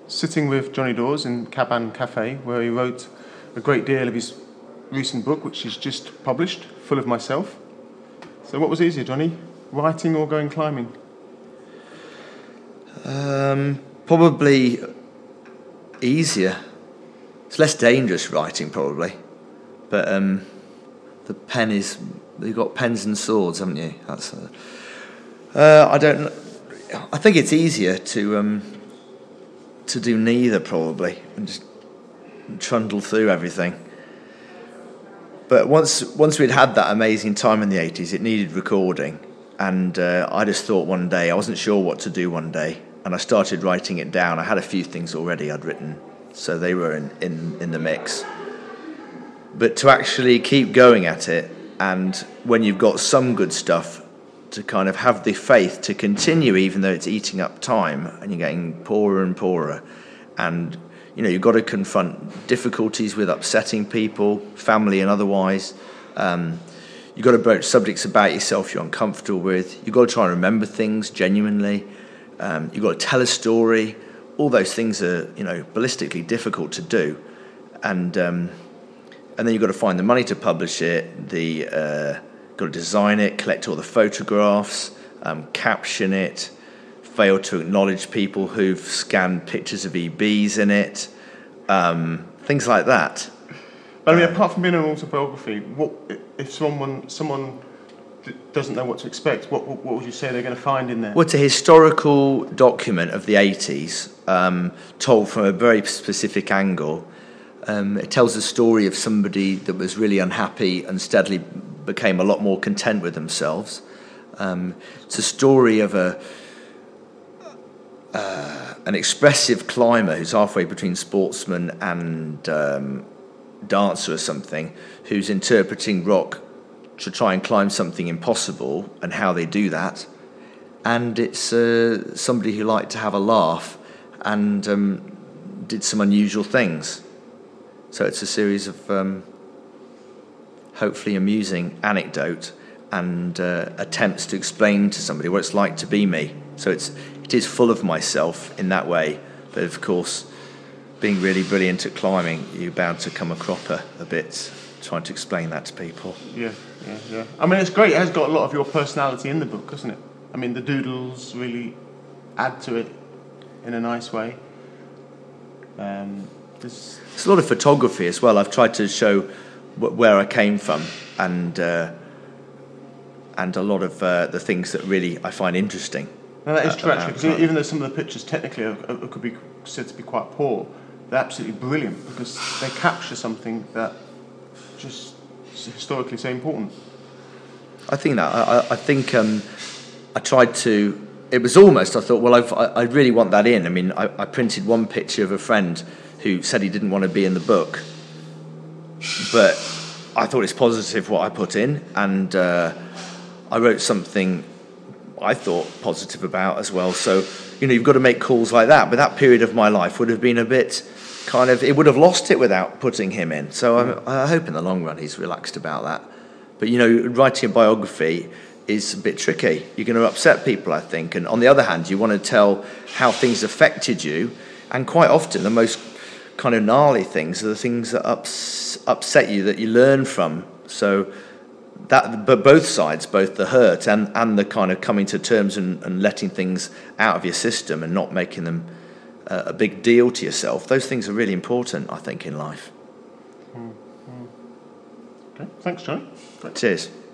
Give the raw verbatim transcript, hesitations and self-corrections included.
sitting with Johnny Dawes in Caban Cafe, where he wrote a great deal of his recent book, which he's just published, Full of Myself. So what was easier, Johnny, writing or going climbing? Um, probably easier. It's less dangerous writing, probably. But um, the pen is... You've got pens and swords, haven't you? That's... Uh, uh, I don't... I think it's easier to... Um, to do neither, probably, and just trundle through everything. But once once we'd had that amazing time in the eighties, it needed recording, and uh, I just thought one day, I wasn't sure what to do one day, and I started writing it down. I had a few things already I'd written, so they were in, in, in the mix. But to actually keep going at it, and when you've got some good stuff, to kind of have the faith to continue even though it's eating up time and you're getting poorer and poorer, and you know you've got to confront difficulties with upsetting people, family and otherwise. Um, you've got to broach subjects about yourself you're uncomfortable with. You've got to try and remember things genuinely. Um, you've got to tell a story. All those things are, you know, ballistically difficult to do, and um, and then you've got to find the money to publish it. The uh, got to design it, collect all the photographs, um, caption it, fail to acknowledge people who've scanned pictures of E Bs in it, um, things like that. But I mean, apart from being an autobiography, what if someone someone doesn't know what to expect? What what would you say they're going to find in there? Well, it's a historical document of the eighties, um, told from a very specific angle. Um, it tells the story of somebody that was really unhappy and steadily became a lot more content with themselves. Um, it's a story of a uh, an expressive climber who's halfway between sportsman and um, dancer or something, who's interpreting rock to try and climb something impossible and how they do that. And it's uh, somebody who liked to have a laugh and um, did some unusual things. So it's a series of um, hopefully amusing anecdote and uh, attempts to explain to somebody what it's like to be me. So it's it is full of myself in that way, but of course, being really brilliant at climbing, you're bound to come a cropper a bit, trying to explain that to people. Yeah, yeah, yeah. I mean, it's great. It has got a lot of your personality in the book, hasn't it? I mean, the doodles really add to it in a nice way. Um, there's... It's a lot of photography as well. I've tried to show where I came from, and uh, and a lot of uh, the things that really I find interesting. No, that is true, actually, because even though some of the pictures technically are, are, could be said to be quite poor, they're absolutely brilliant because they capture something that just is historically so important. I think that I, I think um, I tried to. It was almost I thought, well, I've, I I really want that in. I mean, I, I printed one picture of a friend who said he didn't want to be in the book, but I thought it's positive what I put in, and uh, I wrote something I thought positive about as well. So, you know, you've got to make calls like that. But that period of my life would have been a bit kind of, it would have lost it without putting him in. So I, I hope in the long run he's relaxed about that. But, you know, writing a biography is a bit tricky. You're going to upset people, I think. And on the other hand, you want to tell how things affected you. And quite often the most kind of gnarly things are the things that ups, upset you, that you learn from. So that, but both sides, both the hurt and, and the kind of coming to terms and, and letting things out of your system and not making them uh, a big deal to yourself, those things are really important, I think, in life. Mm, mm. Okay, thanks, John. Cheers.